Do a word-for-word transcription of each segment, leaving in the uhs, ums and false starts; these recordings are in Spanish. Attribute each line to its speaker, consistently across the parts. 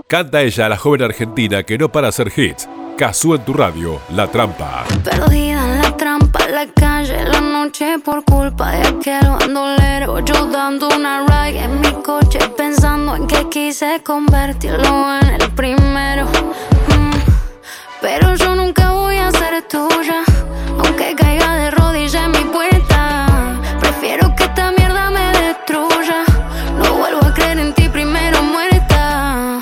Speaker 1: Canta ella, la joven argentina que no para hacer hits. Cazzu en tu radio, La Trampa.
Speaker 2: Perdida en la trampa, en la calle, la noche por culpa de aquel bandolero. Yo dando una ride en mi coche, pensando en que quise convertirlo en el primero. Mm. Pero yo nunca voy a ser tuya, aunque caiga de rodillas en mi puerta. Prefiero que esta mierda me destruya. No vuelvo a creer en ti, primero muerta.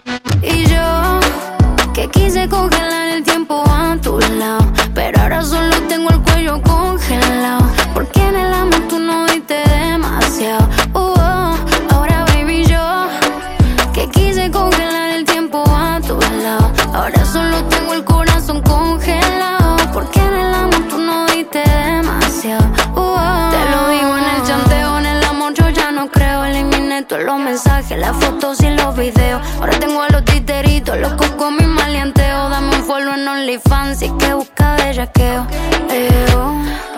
Speaker 2: Y yo, que quise congelar el tiempo a tu lado, pero ahora solo tengo el cuello congelado. Porque en el amor tú no diste demasiado. Uh, oh, ahora baby yo, que quise congelar el tiempo a tu lado, ahora solo tengo el corazón congelado. Porque en el amor tú no diste demasiado. Uh, oh, te lo digo en el chanteo, en el amor yo ya no creo. Eliminé todos los mensajes, las fotos y los videos. Ahora tengo a los titeritos locos con mi maleanteo. Dame un follow en OnlyFans y que busca bellaqueo. Eo.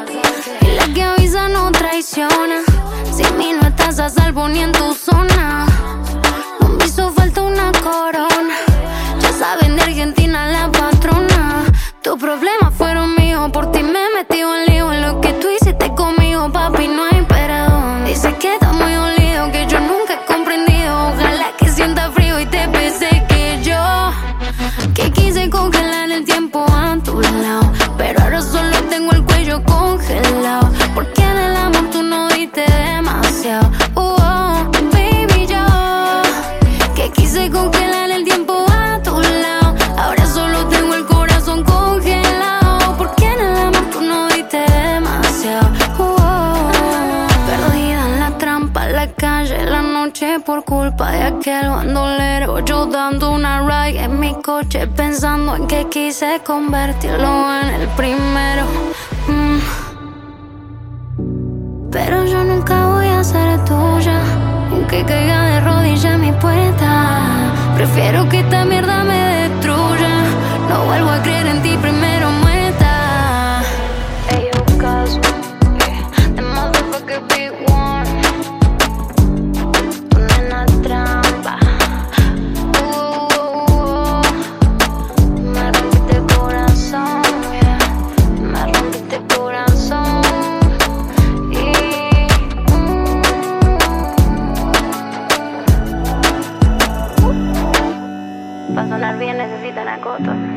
Speaker 2: Y la que avisa no traiciona. Sin mí no estás a salvo ni en tu zona. No me hizo falta una corona. Ya saben de Argentina la patrona. Tus problemas fueron míos, por ti me metí en lío. En lo que tú hiciste conmigo, papi, no hay perdón. Dice que está muy dolido, que yo nunca he comprendido. Ojalá que sienta frío y te pese que yo, que quise congelar el tiempo a tu lado, pero ahora solo tengo el cuello congelado. Porque en el amor tú no diste demasiado. Uh, oh, baby yo, que quise congelar el tiempo a tu lado, ahora solo tengo el corazón congelado. Porque en el amor tú no diste demasiado. Uh, oh, perdida en la trampa, en la calle, la noche por culpa de aquel bandolero. Yo dando una ride en mi coche, pensando en que quise convertirlo en el primero. Mm. Pero yo nunca voy a ser tuya, aunque caiga de rodillas en mi puerta. Prefiero que esta mierda me destruya. No vuelvo a creer en ti, primero muerta. Hey, yo, Cazzu, yeah. The motherfucker big one. En la trampa. Uh, uh, uh. Me rompiste el corazón, yeah. Me rompiste el corazón. Para sonar bien necesitan acoto.